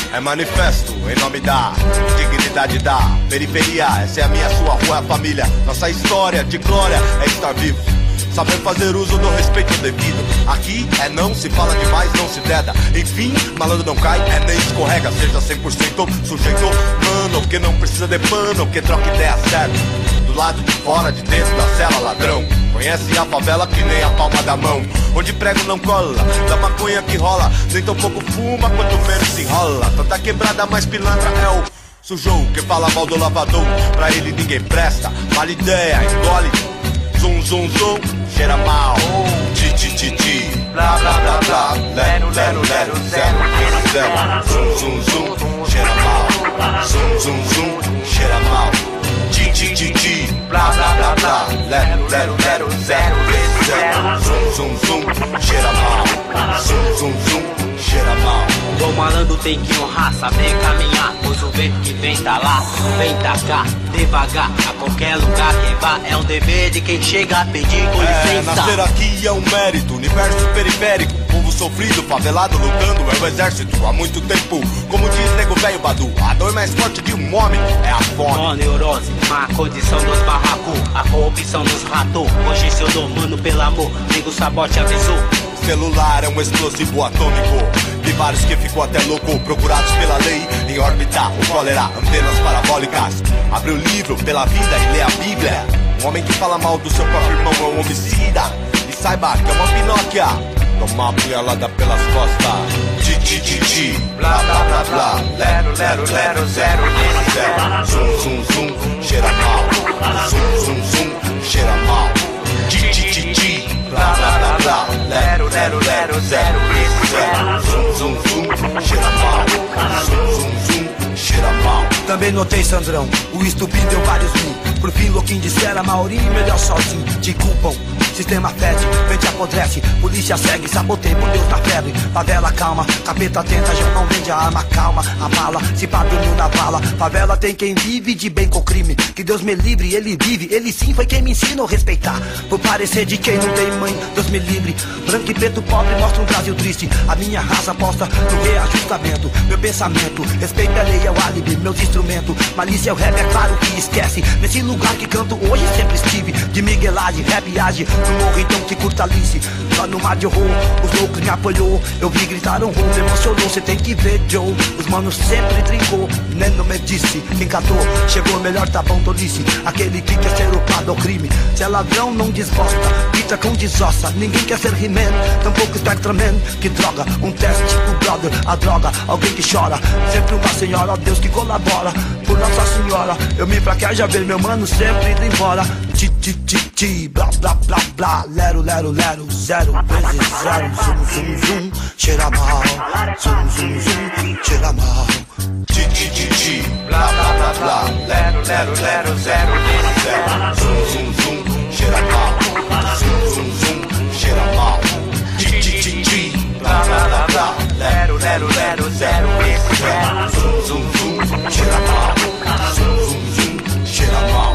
É manifesto em nome da dignidade da periferia. Essa é a minha, sua rua, a família. Nossa história de glória é estar vivo, saber fazer uso do respeito devido. Aqui é não, se fala demais, não se deda. Enfim, malandro não cai, é nem escorrega. Seja 100% sujeito, mano, que não precisa de pano, que troca ideia certa. Do lado de fora, de dentro da cela, ladrão. Conhece a favela que nem a palma da mão. Onde prego não cola, da maconha que rola. Nem tão pouco fuma, quanto menos se enrola. Tanta quebrada, mais pilantra é o sujou, que fala mal do lavador. Pra ele ninguém presta, mala ideia, engole. Zum, zum, zum, cheira mal. Ti, ti, ti, ti. Blá, blá, blá, blá. Lero, lero, lero, zero, zero. Zum, zum, zum, cheira mal. Zum, zum, zum, cheira mal. Ti, ti, ti, ti. Blá, blá, blá, blá. Lero, lero, lero, zero, zero. Zum, zum, zum, cheira mal. Zum, zum, zum, cheira mal. O malandro tem que honrar, saber caminhar, pois o vento que vem tá lá, vem tá cá, devagar, a qualquer lugar que vá, é um dever de quem chega a pedir com licença. Nascer aqui é um mérito, universo periférico, povo sofrido, favelado, lutando, é o exército há muito tempo. Como diz nego velho Badu, a dor mais forte de um homem é a fome. Ó neurose, má condição dos barracos, a corrupção nos ratou, hoje se eu dou mano pelo amor, nego sabote avisou. Celular é um explosivo atômico. Vi vários que ficou até louco, procurados pela lei em órbita, o cólera, antenas parabólicas. Abre o livro pela vida e lê a Bíblia. Um homem que fala mal do seu próprio irmão é um homicida. E saiba que é uma Pinóquia. Toma uma punhalada pelas costas. Ti, ti, ti, ti. Blá, blá, blá, blá. Lero, lero, lero, zero, zero. Zum, zum, zum, cheira mal. Zum, zum, zum, cheira mal. Ti, ti, ti, ti. Blá, blá, blá, blá. Lero, lero, lero, zero, zero. Zum, zum, zum, cheira mal. Zum, zum, zum, cheira mal. Também notei, Sandrão, o estupim deu vários mil. Por fim, louquinho disser a maioria, melhor sozinho. Te culpam, sistema fede, mente apodrece. Polícia segue, sabotei por Deus na febre. Favela calma, capeta tenta, já não vende a arma. Calma, a bala, se pá dormiu na bala. Favela tem quem vive de bem com crime. Que Deus me livre, ele vive, ele sim foi quem me ensinou a respeitar. Por parecer de quem não tem mãe, Deus me livre. Branco e preto pobre mostra um Brasil triste. A minha raça aposta no reajustamento. Meu pensamento, respeito a lei, é o álibi, meus instrumentos. Malícia é o rap, é claro que esquece. Nesse lugar que canto hoje sempre estive. De miguelagem, rap age no morro, então que curta Alice. Lá no mar de horror, os loucos me apoiou. Eu vi gritar um rolo, me emocionou. Cê tem que ver, Joe, os manos sempre trincou. Nem não me disse, quem catou chegou melhor, tá bom, tolice. Aquele que quer ser upado ao crime. Se é ladrão não desgosta, grita com desossa. Ninguém quer ser He-Man, tampouco Spectraman. Que droga, um teste, o brother, a droga. Alguém que chora, sempre uma senhora. Deus que colabora, por Nossa Senhora. Eu me fraquejo a ver meu mano sempre indo embora. Ti, ti, ti, ti, blá, blá, blá, blá. Lero, lero, lero, zero vezes zero. Zum, zum, zum, cheira mal. Zum, zum, zum, cheira mal. Ti, ti, ti, ti, blá, blá, blá, blá. Lero, lero, lero, zero vezes zero. Zum, zum, zum, cheira mal. Zum, zum, zum, cheira mal. Ti, ti, ti, ti, blá, blá, blá, blá. Lero, lero, lero, zero vezes zero. Zum, zum, zum, cheira mal. Zum, zum, zum, cheira mal.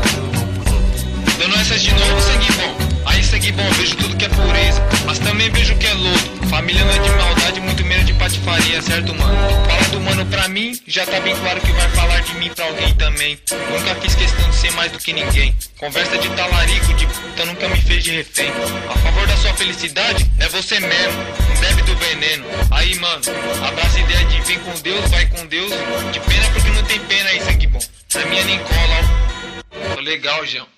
Dando essas de novo, sangue bom. Aí sangue bom, vejo tudo que é pureza, mas também vejo que é lodo. Família não é de maldade, muito menos de patifaria, certo, mano? Falar do mano pra mim, já tá bem claro que vai falar de mim pra alguém também. Nunca fiz questão de ser mais do que ninguém. Conversa de talarico, de puta, nunca me fez de refém. A favor da sua felicidade, é você mesmo, não bebe do veneno. Aí, mano, abraça a ideia de vem com Deus, vai com Deus. De pena porque não tem pena aí, sangue bom. Pra mim é nem cola, ó. Tô legal, Jean.